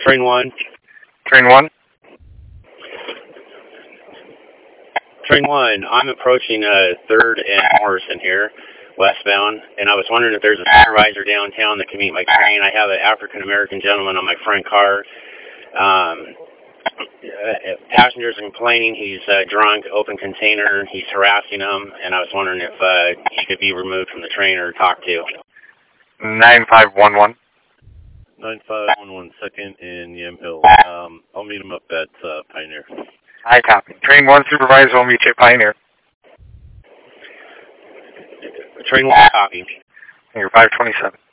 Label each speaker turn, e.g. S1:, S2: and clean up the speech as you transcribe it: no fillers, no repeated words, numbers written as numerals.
S1: Train 1.
S2: Train 1.
S1: Train 1, I'm approaching 3rd and Morrison here, westbound, and I was wondering if there's a supervisor downtown that can meet my train. I have an African-American gentleman on my front car. Passengers are complaining he's drunk, open container, he's harassing them, and I was wondering if he could be removed from the train or talked to.
S2: 9511.
S3: 9511 second in Yamhill. I'll meet him up at Pioneer.
S2: I copy. Train 1 supervisor will meet you at Pioneer.
S1: Train 1 copy.
S2: You're 527.